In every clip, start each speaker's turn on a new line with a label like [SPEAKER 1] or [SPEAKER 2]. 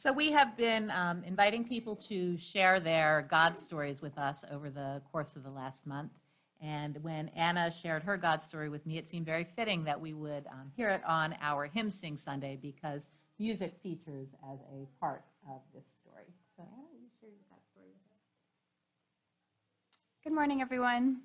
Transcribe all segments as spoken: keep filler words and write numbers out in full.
[SPEAKER 1] So we have been um, inviting people to share their God stories with us over the course of the last month. And when Anna shared her God story with me, it seemed very fitting that we would um, hear it on our Hymn Sing Sunday because music features as a part of this story. So Anna, will you share your God story with us?
[SPEAKER 2] Good morning, everyone.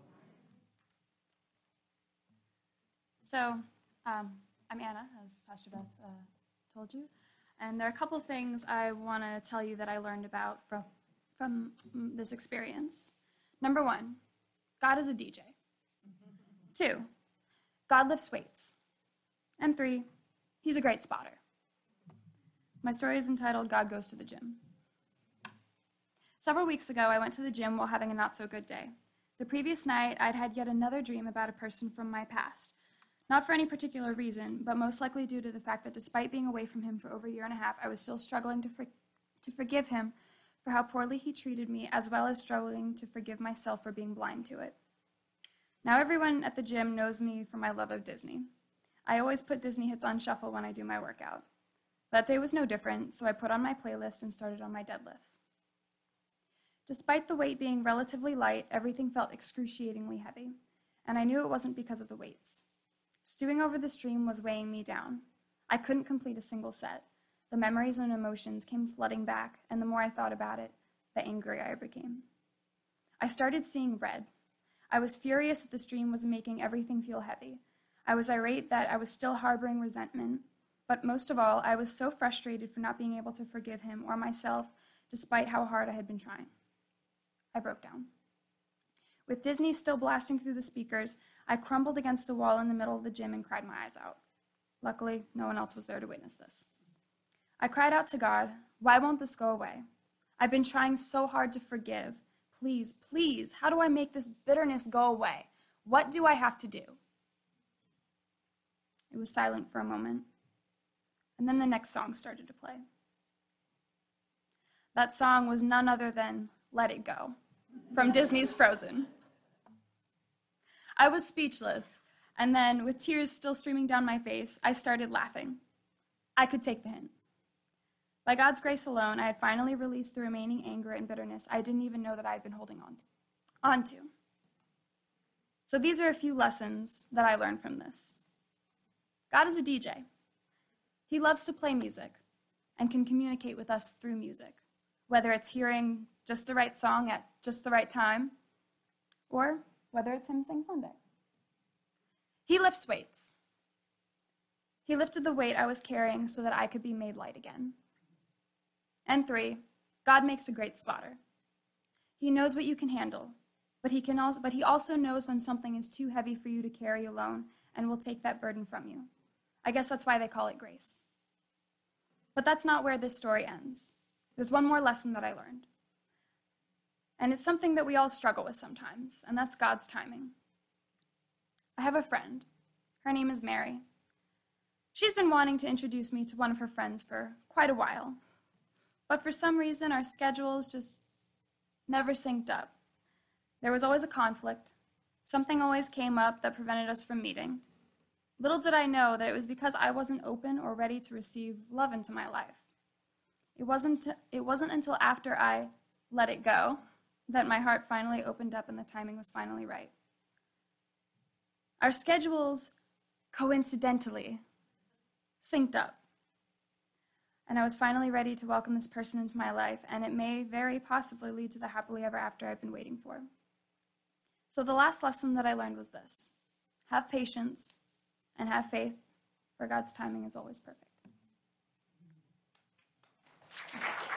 [SPEAKER 2] So um, I'm Anna, as Pastor Beth uh, told you. And there are a couple things I want to tell you that I learned about from, from this experience. Number one, God is a D J. Two, God lifts weights. And three, he's a great spotter. My story is entitled, God Goes to the Gym. Several weeks ago, I went to the gym while having a not-so-good day. The previous night, I'd had yet another dream about a person from my past. Not for any particular reason, but most likely due to the fact that despite being away from him for over a year and a half, I was still struggling to, for- to forgive him for how poorly he treated me, as well as struggling to forgive myself for being blind to it. Now everyone at the gym knows me for my love of Disney. I always put Disney hits on shuffle when I do my workout. That day was no different, so I put on my playlist and started on my deadlifts. Despite the weight being relatively light, everything felt excruciatingly heavy, and I knew it wasn't because of the weights. Stewing over this dream was weighing me down. I couldn't complete a single set. The memories and emotions came flooding back, and the more I thought about it, the angrier I became. I started seeing red. I was furious that this dream was making everything feel heavy. I was irate that I was still harboring resentment, but most of all, I was so frustrated for not being able to forgive him or myself, despite how hard I had been trying. I broke down. With Disney still blasting through the speakers, I crumbled against the wall in the middle of the gym and cried my eyes out. Luckily, no one else was there to witness this. I cried out to God, why won't this go away? I've been trying so hard to forgive. Please, please, how do I make this bitterness go away? What do I have to do? It was silent for a moment, and then the next song started to play. That song was none other than Let It Go from Disney's Frozen. I was speechless, and then, with tears still streaming down my face, I started laughing. I could take the hint. By God's grace alone, I had finally released the remaining anger and bitterness I didn't even know that I had been holding on, on to. So these are a few lessons that I learned from this. God is a D J. He loves to play music and can communicate with us through music, whether it's hearing just the right song at just the right time, or whether it's Hymn Sing Sunday. He lifts weights. He lifted the weight I was carrying so that I could be made light again. And three, God makes a great spotter. He knows what you can handle, but he can also, but he also knows when something is too heavy for you to carry alone and will take that burden from you. I guess that's why they call it grace. But that's not where this story ends. There's one more lesson that I learned. And it's something that we all struggle with sometimes, and that's God's timing. I have a friend. Her name is Mary. She's been wanting to introduce me to one of her friends for quite a while. But for some reason, our schedules just never synced up. There was always a conflict. Something always came up that prevented us from meeting. Little did I know that it was because I wasn't open or ready to receive love into my life. It wasn't, it wasn't until after I let it go that my heart finally opened up and the timing was finally right. Our schedules, coincidentally, synced up. And I was finally ready to welcome this person into my life, and it may very possibly lead to the happily ever after I've been waiting for. So the last lesson that I learned was this: have patience and have faith, for God's timing is always perfect.